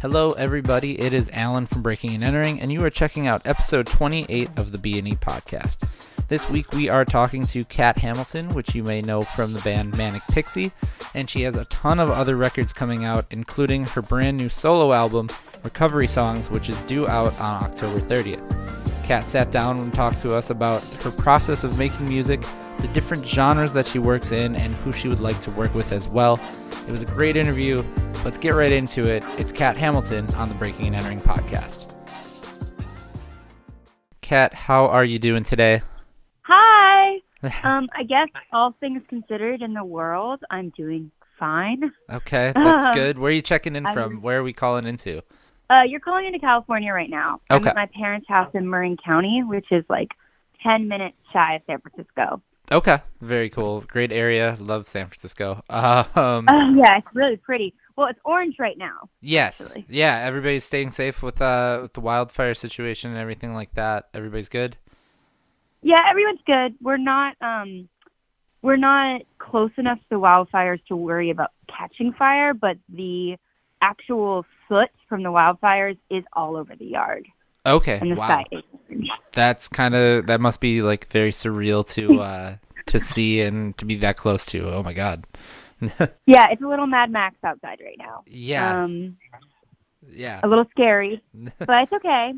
Hello, everybody. It is Alan from Breaking and Entering, and you are checking out episode 28 of the B&E podcast. This week, we are talking to Kat Hamilton, which you may know from the band Manic Pixie, and she has a ton of other records coming out, including her brand new solo album, Recovery Songs, which is due out on October 30th. Kat sat down and talked to us about her process of making music, the different genres that she works in, and who she would like to work with as well. It was a great interview. Let's get right into it. It's Kat Hamilton on the Breaking and Entering podcast. Kat, how are you doing today? Hi. I guess all things considered in the world, I'm doing fine. Okay, that's good. Where are you checking in from? Where are we calling into? You're calling into California right now. Okay. I'm at my parents' house in Marin County, which is like 10 minutes shy of San Francisco. Okay, very cool. Great area. Love San Francisco. Yeah, it's really pretty. Well, it's orange right now. Yes. Actually. Yeah, everybody's staying safe with the wildfire situation and everything like that. Everybody's good? Yeah, everyone's good. We're not close enough to the wildfires to worry about catching fire, but the actual soot from the wildfires is all over the yard. Okay. And the Wow. sky is orange. That must be like very surreal to see and to be that close to. Oh my God. Yeah, it's a little Mad Max outside right now. Yeah. Yeah. A little scary, but it's okay.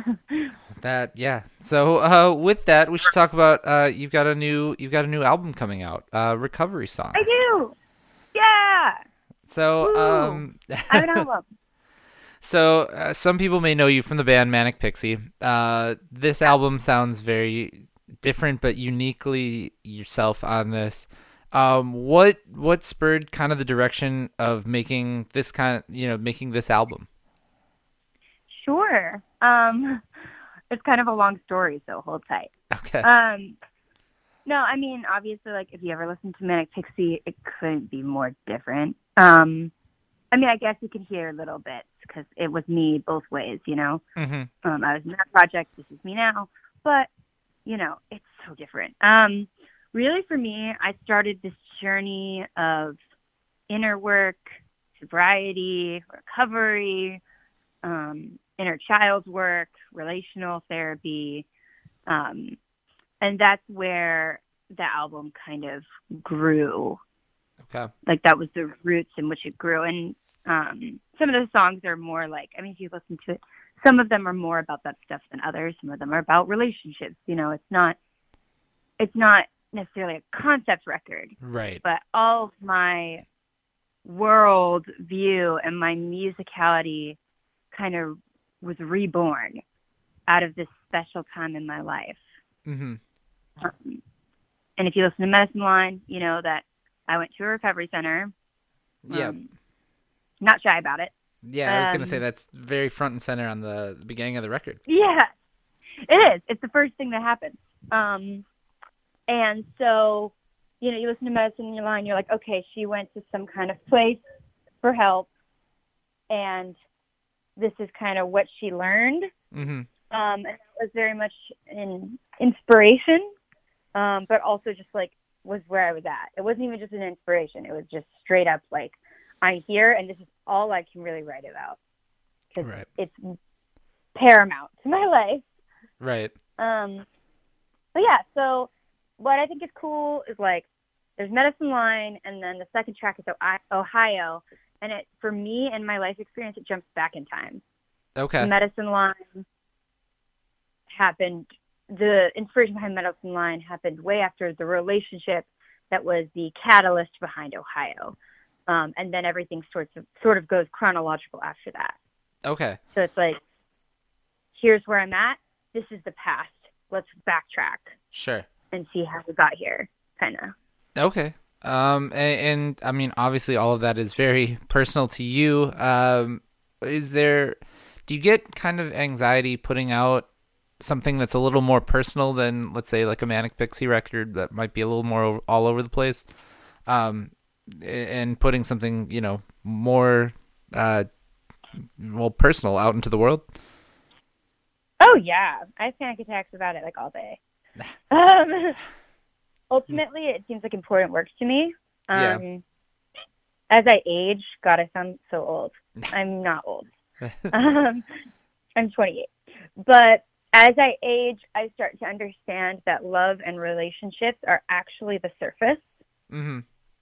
So with that, we should talk about you've got a new album coming out, Recovery Songs. I do. Yeah. So I have an album. So some people may know you from the band Manic Pixie. This album sounds very different, but uniquely yourself on this. What spurred kind of the direction of making this making this album? Sure. It's kind of a long story, so hold tight. Okay. No, I mean, obviously, like, if you ever listen to Manic Pixie, it couldn't be more different. I mean, I guess you can hear a little bit because it was me both ways, you know? Mm-hmm. I was in that project, this is me now, but, you know, it's so different. Really, for me, I started this journey of inner work, sobriety, recovery, inner child work, relational therapy, and that's where the album kind of grew. Okay. Like, that was the roots in which it grew. And some of the songs are more like, I mean, if you listen to it, some of them are more about that stuff than others. Some of them are about relationships. You know, it's not necessarily a concept record. Right. But all of my world view and my musicality kind of was reborn out of this special time in my life. Mm-hmm. And if you listen to Medicine Line, you know that I went to a recovery center. Yeah. Not shy about it. Yeah, I was going to say that's very front and center on the beginning of the record. Yeah, it is. It's the first thing that happens. And so, you know, you listen to Medicine Line, you're like, okay, she went to some kind of place for help, and this is kind of what she learned. Mm-hmm. And it was very much an inspiration, but also just like was where I was at. It wasn't even just an inspiration. It was just straight up like, I'm here and this is all I can really write about because it's paramount to my life. Right. But yeah, so what I think is cool is like there's Medicine Line and then the second track is Ohio. And it, for me and my life experience, it jumps back in time. Okay. Medicine Line happened, the inspiration behind Medicine Line happened way after the relationship that was the catalyst behind Ohio. And then everything sort of goes chronological after that. Okay. So it's like, here's where I'm at. This is the past. Let's backtrack. Sure. And see how we got here, kind of. Okay. And I mean, obviously all of that is very personal to you. Do you get kind of anxiety putting out something that's a little more personal than, let's say, like a Manic Pixie record that might be a little more all over the place? And putting something, you know, more, personal out into the world? Oh, yeah. I have panic attacks about it, like, all day. Ultimately, it seems like important work to me. Yeah. As I age, God, I sound so old. I'm not old. Um, I'm 28. But as I age, I start to understand that love and relationships are actually the surface Mm-hmm.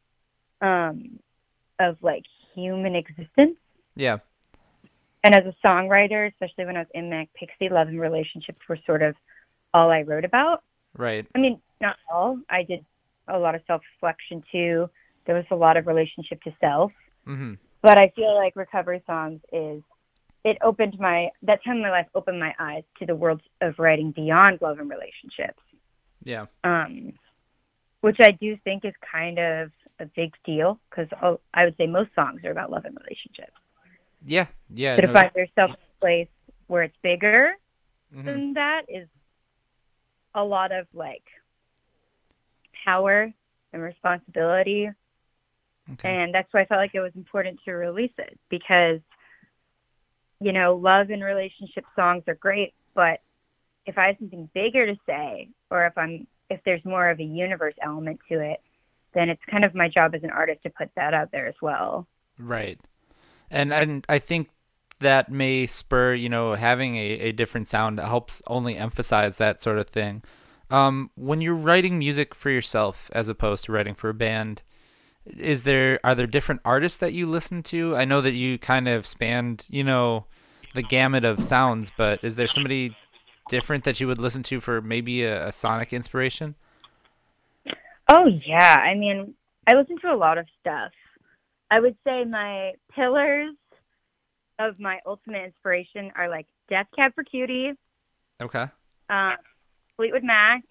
of like human existence. Yeah. And as a songwriter, especially when I was in Manic Pixie, love and relationships were sort of all I wrote about. Right. I mean, not all. I did a lot of self-reflection too. There was a lot of relationship to self. Mm-hmm. But I feel like Recovery Songs that time in my life opened my eyes to the world of writing beyond love and relationships. Yeah. Which I do think is kind of a big deal because I would say most songs are about love and relationships. Yeah. Yeah. So to find yourself in a place where it's bigger Mm-hmm. than that is a lot of like power and responsibility. Okay. And that's why I felt like it was important to release it because, you know, love and relationship songs are great, but if I have something bigger to say, or if there's more of a universe element to it, then it's kind of my job as an artist to put that out there as well. Right. And I think that may spur, having a different sound helps only emphasize that sort of thing. When you're writing music for yourself as opposed to writing for a band, are there different artists that you listen to? I know that you kind of spanned, the gamut of sounds, but is there somebody different that you would listen to for maybe a sonic inspiration? Oh, yeah. I mean, I listen to a lot of stuff. I would say my pillars of my ultimate inspiration are like Death Cab for Cutie, Okay. Fleetwood Mac,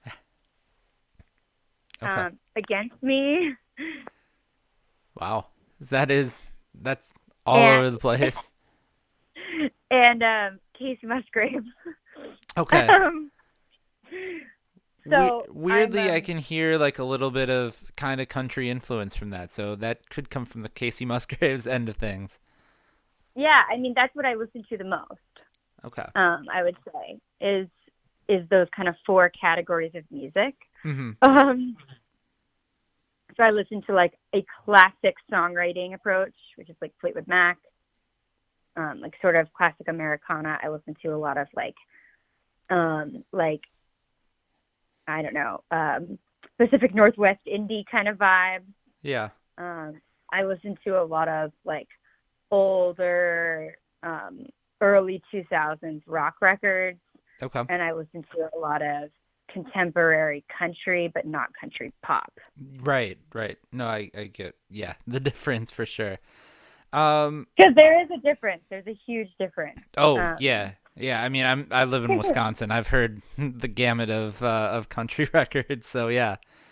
Okay. Against Me, Wow. That's all over the place. and Casey Musgraves. Okay. So weirdly, I can hear like a little bit of kind of country influence from that. So that could come from the Casey Musgraves end of things. Yeah, I mean that's what I listen to the most. Okay. I would say is those kind of four categories of music. Mm-hmm. So I listen to like a classic songwriting approach, which is like Fleetwood Mac, like sort of classic Americana. I listen to a lot of like I don't know, Pacific Northwest indie kind of vibe. Yeah. I listen to a lot of like older, early 2000s rock records. Okay. And I listen to a lot of contemporary country, but not country pop. Right. No, I get, the difference for sure. Because there is a difference. There's a huge difference. Oh, yeah. Yeah, I mean, I live in Wisconsin. I've heard the gamut of country records, so yeah.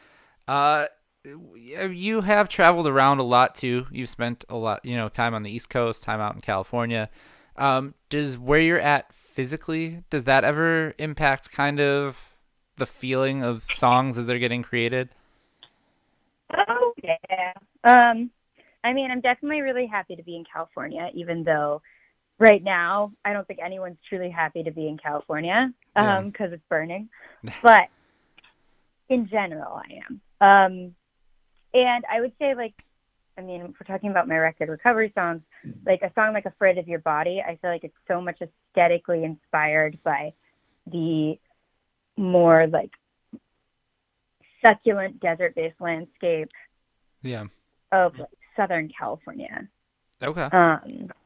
You have traveled around a lot too. You've spent a lot, time on the East Coast, time out in California. Does where you're at physically, does that ever impact kind of the feeling of songs as they're getting created? Oh yeah. I mean, I'm definitely really happy to be in California, even though right now I don't think anyone's truly happy to be in California because it's burning. But in general, I am. And I would say, like, I mean, if we're talking about my record Recovery Songs, like a song like Afraid of Your Body, I feel like it's so much aesthetically inspired by the more like succulent desert-based landscape of like, Southern California. Okay. I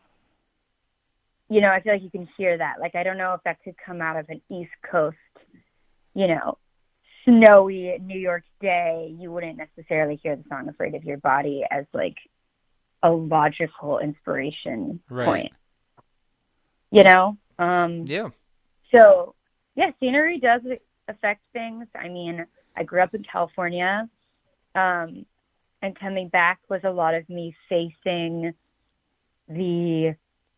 feel like you can hear that. Like, I don't know if that could come out of an East Coast, snowy New York day. You wouldn't necessarily hear the song Afraid of Your Body as like a logical inspiration point. Yeah. So, yeah, scenery does affect things. I mean, I grew up in California, and coming back was a lot of me facing the,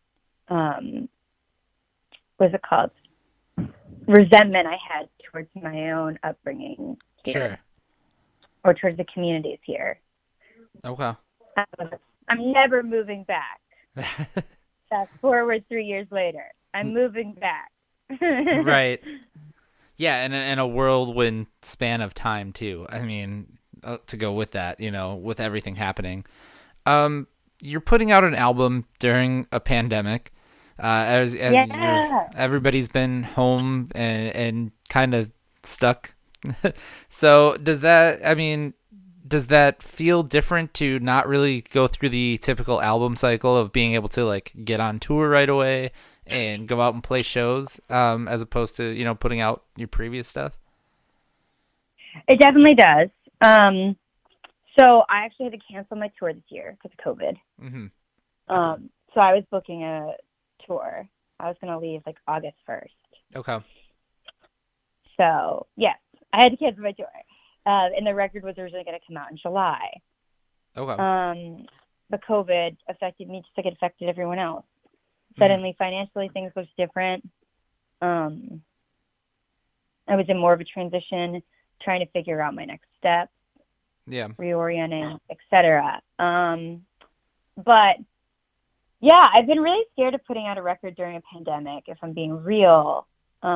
what's it called? Resentment I had towards my own upbringing here. Sure. Or towards the communities here. Okay. I'm never moving back. Fast forward 3 years later. I'm moving back. Right. Yeah, and in a whirlwind span of time, too. I mean, to go with that, with everything happening. You're putting out an album during a pandemic. Everybody's been home and kind of stuck. So does that feel different to not really go through the typical album cycle of being able to like get on tour right away and go out and play shows, as opposed to, putting out your previous stuff? It definitely does. So I actually had to cancel my tour this year because of COVID. Mm-hmm. So I was booking a tour. I was going to leave like August 1st. Okay. So yes, I had to cancel my tour. And the record was originally going to come out in July. Okay. But COVID affected me just like it affected everyone else. Suddenly, financially, things was different. I was in more of a transition, trying to figure out my next steps. Yeah. Reorienting, etc. But yeah, I've been really scared of putting out a record during a pandemic, if I'm being real.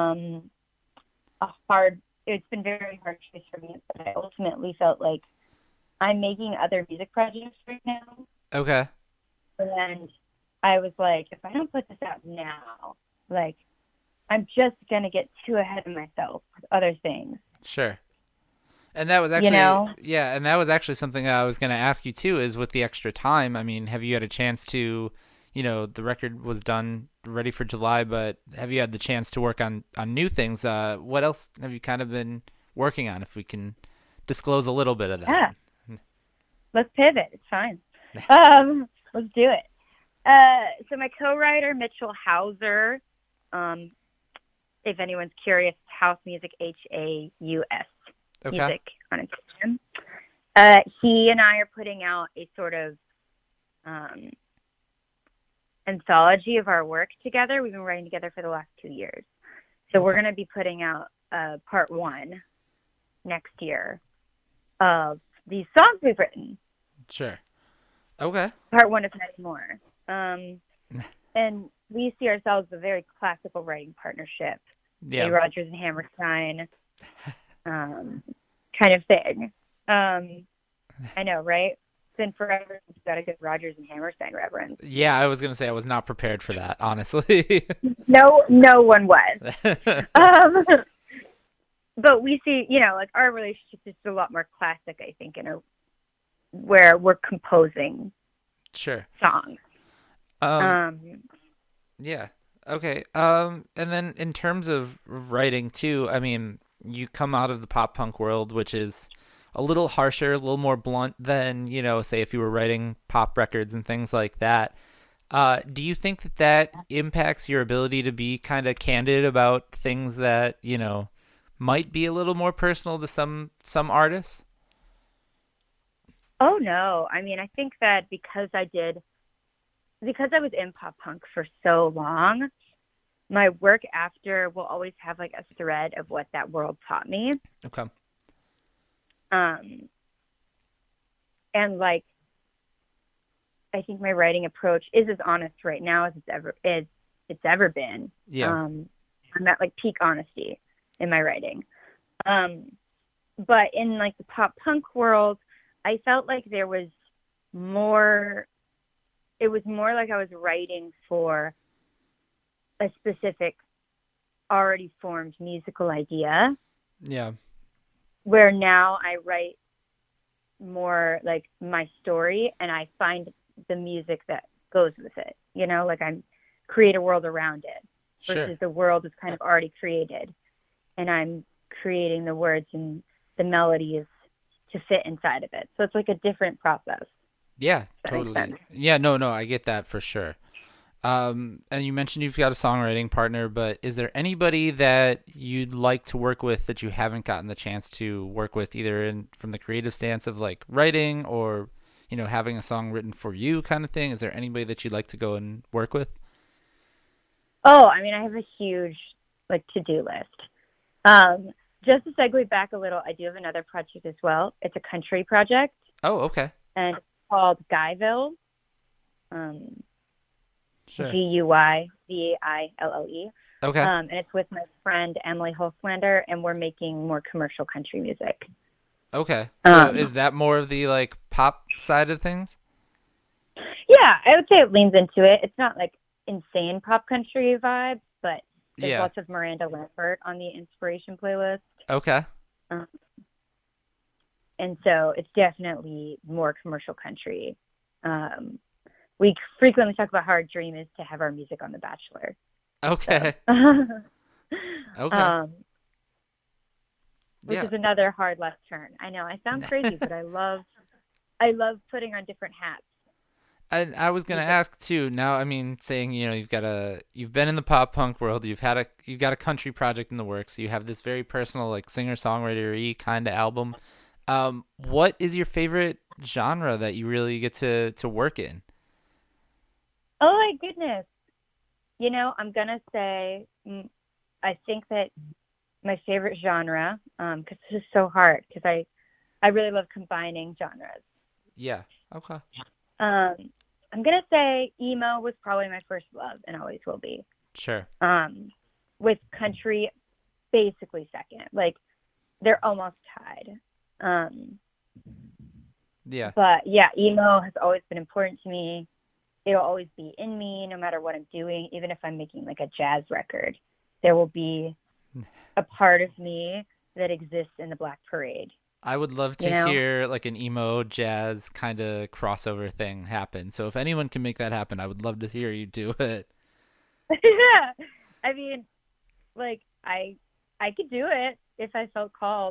It's been very hard choice for me, but I ultimately felt like I'm making other music projects right now. Okay. And I was like, if I don't put this out now, like, I'm just going to get too ahead of myself with other things. Sure. And that was actually, yeah, and that was actually something I was going to ask you too, is with the extra time. I mean, have you had a chance to, the record was done ready for July, but have you had the chance to work on new things? What else have you kind of been working on, if we can disclose a little bit of that? Yeah. Let's pivot. It's fine. Let's do it. So my co-writer, Mitchell Hauser, if anyone's curious, House Music, Haus. Okay. Music on Instagram. He and I are putting out a sort of anthology of our work together. We've been writing together for the last 2 years. So we're going to be putting out part 1 next year of these songs we've written. Sure. Okay. Part 1, if not more. And we see ourselves as a very classical writing partnership. Yeah. A. Rodgers and Hammerstein kind of thing. I know, right? It's been forever since we got a good Rodgers and Hammerstein reference. Yeah, I was going to say I was not prepared for that, honestly. No one was. But we see, like our relationship is a lot more classic, I think, where we're composing songs. Yeah. Okay. And then in terms of writing too, I mean, you come out of the pop punk world, which is a little harsher, a little more blunt than, say if you were writing pop records and things like that. Do you think that impacts your ability to be kind of candid about things that, might be a little more personal to some artists? Oh no. I mean, I think that because I was in pop punk for so long, my work after will always have like a thread of what that world taught me. Okay. And like, I think my writing approach is as honest right now as it's ever been. Yeah. I'm at like peak honesty in my writing. But in like the pop punk world, I felt like there was more. It was more like I was writing for a specific, already formed musical idea. Yeah. Where now I write more like my story, and I find the music that goes with it. Like I create a world around it versus the world is kind of already created, and I'm creating the words and the melodies to fit inside of it. So it's like a different process. Yeah, totally. Yeah, no, I get that for sure. And you mentioned you've got a songwriting partner, but is there anybody that you'd like to work with that you haven't gotten the chance to work with, either from the creative stance of like writing or, having a song written for you kind of thing? Is there anybody that you'd like to go and work with? Oh, I mean, I have a huge like to-do list. Just to segue back a little, I do have another project as well. It's a country project. Oh, okay. And it's called Guyville. Sure. Guyville. Okay. And it's with my friend Emily Holslander, and we're making more commercial country music. Okay. So is that more of the like pop side of things? Yeah, I would say it leans into it. It's not like insane pop country vibes, but there's Yeah. lots of Miranda Lambert on the inspiration playlist. Okay. Um, and so it's definitely more commercial country. We frequently talk about how our dream is to have our music on The Bachelor. Okay. So. Okay. Which Yeah. is another hard left turn. I know I sound crazy, but I love putting on different hats. I was gonna ask too. Now, I mean, saying you've been in the pop punk world. You've got a country project in the works. You have this very personal like singer songwriter-y kind of album. What is your favorite genre that you really get to work in? Oh my goodness! I'm gonna say I think that my favorite genre, because this is so hard, because I really love combining genres. Yeah. Okay. I'm gonna say emo was probably my first love and always will be. Sure. With country basically second. Like they're almost tied. Yeah. But yeah, emo has always been important to me. It'll always be in me no matter what I'm doing. Even if I'm making like a jazz record, there will be a part of me that exists in the Black Parade. I would love to hear like an emo jazz kind of crossover thing happen. So if anyone can make that happen, I would love to hear you do it. Yeah. I mean, like I could do it if I felt called.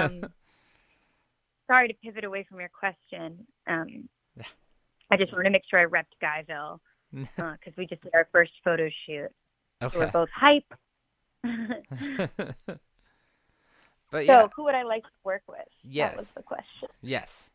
Sorry to pivot away from your question. I just wanted to make sure I repped Guyville because we just did our first photo shoot. Okay. So we're both hype. But yeah. So who would I like to work with? Yes. That was the question. Yes.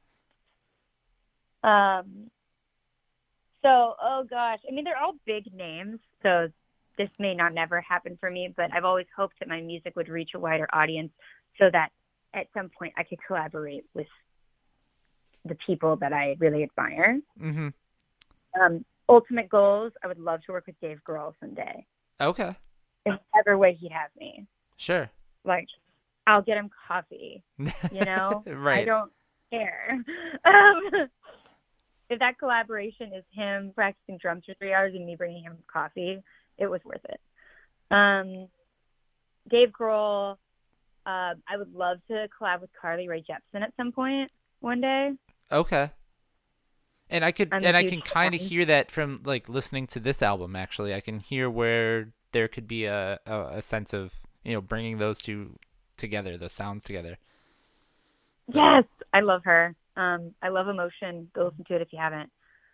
So, oh gosh. I mean, they're all big names, so this may not never happen for me, but I've always hoped that my music would reach a wider audience so that at some point I could collaborate with the people that I really admire. Mm-hmm. Ultimate goals, I would love to work with Dave Grohl someday. Okay. In whatever way he'd have me. Sure. Like, I'll get him coffee, Right. I don't care. If that collaboration is him practicing drums for 3 hours and me bringing him coffee, it was worth it. Dave Grohl, I would love to collab with Carly Rae Jepsen at some point one day. Okay. And I can kind of fan. hear that from like listening to this album. Actually, I can hear where there could be a sense of bringing those two together, the sounds together. So. Yes, I love her. I love Emotion. Go listen to it if you haven't.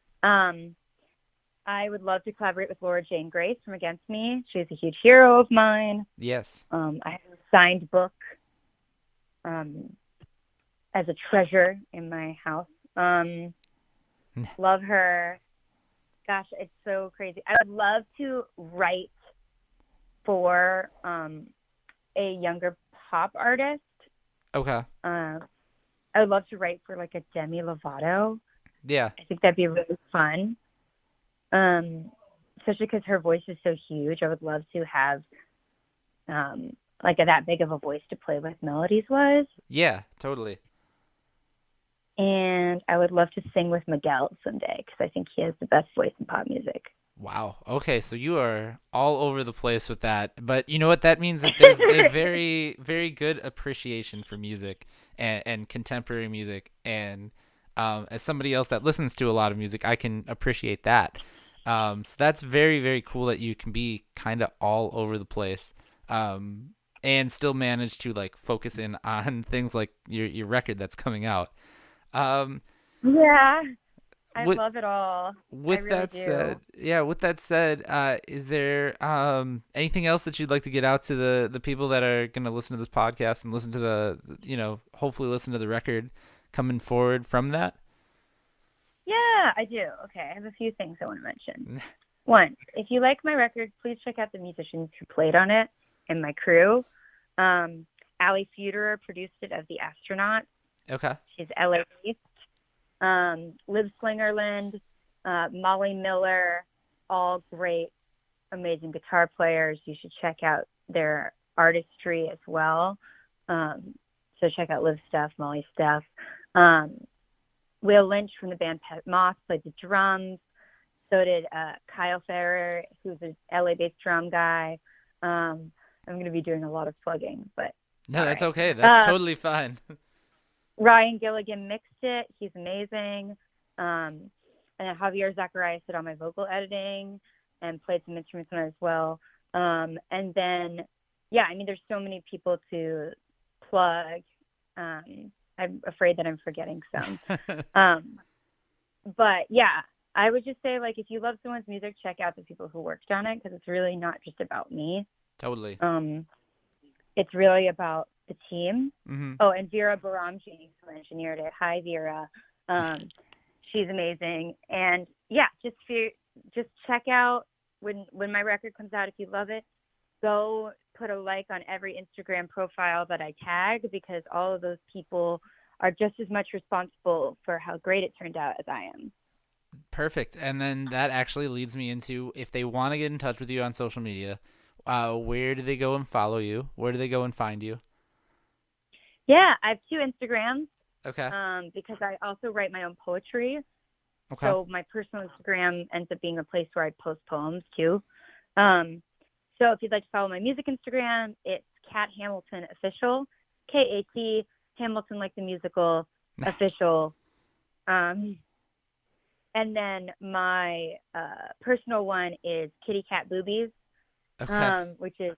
I would love to collaborate with Laura Jane Grace from Against Me. She's a huge hero of mine. Yes. I have a signed book as a treasure in my house. Love her. Gosh, it's so crazy. I would love to write for a younger pop artist. Okay. I would love to write for like a Demi Lovato. Yeah. I think that'd be really fun. Especially because her voice is so huge. I would love to have like that big of a voice to play with melodies was. Yeah, totally. And I would love to sing with Miguel someday because I think he has the best voice in pop music. Wow. Okay, so you are all over the place with that. But you know what? That means that there's a very, very good appreciation for music and contemporary music. And as somebody else that listens to a lot of music, I can appreciate that. So that's very, very cool that you can be kind of all over the place and still manage to like focus in on things like your record that's coming out. Yeah. I love it all. With that said, is there anything else that you'd like to get out to the people that are going to listen to this podcast and listen to hopefully listen to the record coming forward from that? Yeah, I do. Okay, I have a few things I want to mention. One, if you like my record, please check out the musicians who played on it and my crew. Ali Feuderer produced it as the astronaut. Okay. She's LA-based. Liv Slingerland, Molly Miller, all great, amazing guitar players. You should check out their artistry as well. So check out Liv's stuff, Molly's stuff. Will Lynch from the band Pet Moth played the drums. So did Kyle Ferrer, who's a LA-based drum guy. I'm going to be doing a lot of plugging, but no, that's okay. That's totally fine. Ryan Gilligan mixed it. He's amazing. And Javier Zacharias did all my vocal editing and played some instruments on it as well. And then, yeah, I mean, there's so many people to plug. I'm afraid that I'm forgetting some. But yeah, I would just say, like, if you love someone's music, check out the people who worked on it, because it's really not just about me. Totally. It's really about the team. Mm-hmm. Oh, and Vera Baramji, who engineered it. Hi, Vera. She's amazing. And yeah, just check out when my record comes out. If you love it, go put a like on every Instagram profile that I tag, because all of those people are just as much responsible for how great it turned out as I am. Perfect. And then that actually leads me into, if they want to get in touch with you on social media, where do they go and follow you? Where do they go and find you? Yeah, I have 2 Instagrams. Okay. Because I also write my own poetry. Okay. So my personal Instagram ends up being a place where I post poems too. So if you'd like to follow my music Instagram, it's Kat Hamilton Official, K-A-T, Hamilton like the musical, official. And then my personal one is Kitty Cat Boobies, Okay. which is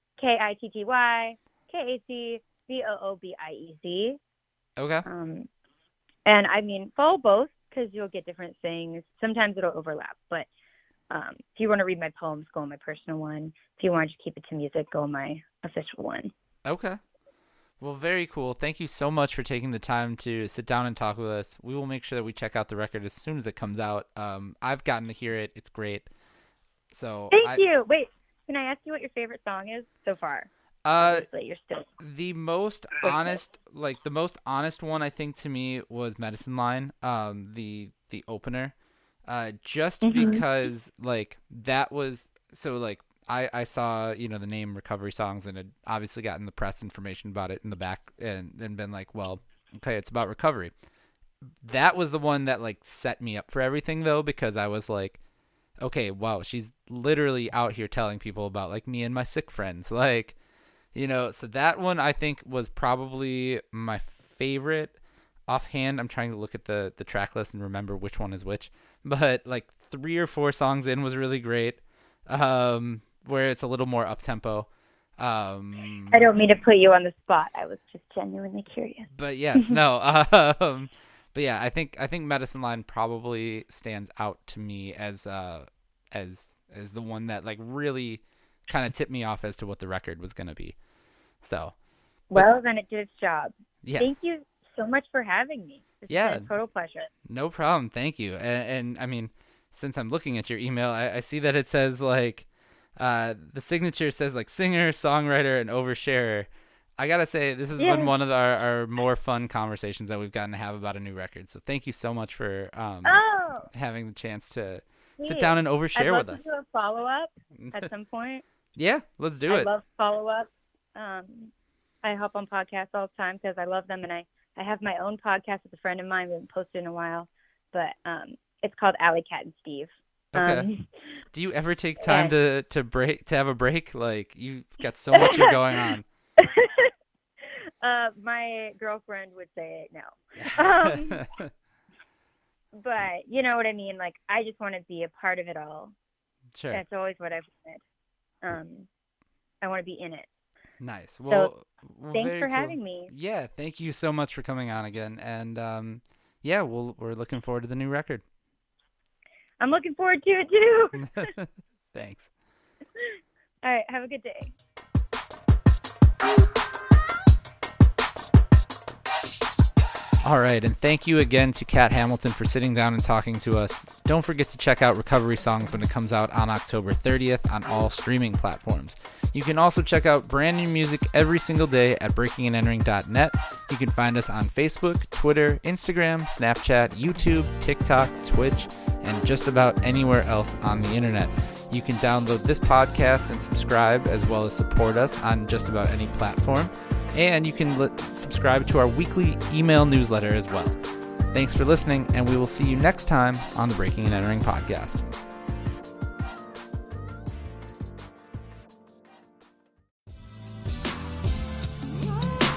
KITTY-KAT-BOOBIEZ. Okay. And I mean, follow both, because you'll get different things. Sometimes it'll overlap, but if you want to read my poems, go on my personal one. If you want to keep it to music, go on my official one. Okay. Well, very cool. Thank you so much for taking the time to sit down and talk with us. We will make sure that we check out the record as soon as it comes out. I've gotten to hear it. It's great. So Thank you. Wait, can I ask you what your favorite song is so far? Obviously, you're still the most honest, the most honest one, I think, to me was Medicine Line, the opener, just because that was so I saw, the name Recovery Songs, and had obviously gotten the press information about it in the back, and been like, well, okay, it's about recovery. That was the one that set me up for everything, though, because I was like, okay, wow, she's literally out here telling people about me and my sick friends, so that one I think was probably my favorite. Offhand, I'm trying to look at the track list and remember which one is which, but 3 or 4 songs in was really great. Where it's a little more up tempo. I don't mean to put you on the spot. I was just genuinely curious. But yes, no. But yeah, I think Medicine Line probably stands out to me as the one that really kind of tipped me off as to what the record was going to be. So. Well, then it did its job. Yes. Thank you so much for having me. It's been a total pleasure. No problem. Thank you. And I mean, since I'm looking at your email, I see that it says the signature says singer, songwriter, and oversharer. I gotta say, this has been one of our more fun conversations that we've gotten to have about a new record. So thank you so much for having the chance to sit down and overshare with us. I'd love to do a follow-up at some point. Yeah, let's do it. I love follow-up. I hop on podcasts all the time because I love them, and I have my own podcast with a friend of mine. We haven't posted in a while, but it's called Alley Cat and Steve. Okay. Do you ever take time to have a break? You've got so much you're going on. My girlfriend would say no. But you know what I mean? I just want to be a part of it all. Sure. That's always what I've wanted. I want to be in it. Nice. Well, thanks for having me. Yeah, thank you so much for coming on again. And we're looking forward to the new record. I'm looking forward to it too. Thanks. All right, have a good day. All right, and thank you again to Kat Hamilton for sitting down and talking to us. Don't forget to check out Recovery Songs when it comes out on October 30th on all streaming platforms. You can also check out brand new music every single day at breakingandentering.net. You can find us on Facebook, Twitter, Instagram, Snapchat, YouTube, TikTok, Twitch, and just about anywhere else on the internet. You can download this podcast and subscribe, as well as support us on just about any platform. And you can subscribe to our weekly email newsletter as well. Thanks for listening, and we will see you next time on the Breaking and Entering podcast.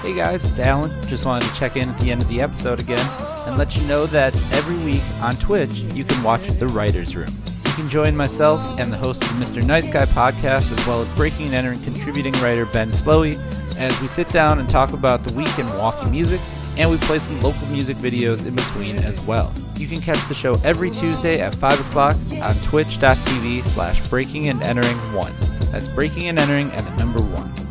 Hey guys, it's Alan. Just wanted to check in at the end of the episode again and let you know that every week on Twitch you can watch The Writer's Room. You can join myself and the host of the Mr. Nice Guy podcast, as well as Breaking and Entering contributing writer Ben Slowey, as we sit down and talk about the week in Milwaukee music, and we play some local music videos in between as well. You can catch the show every Tuesday at 5 o'clock on twitch.tv/breakingandentering1. That's breaking and entering and the number 1.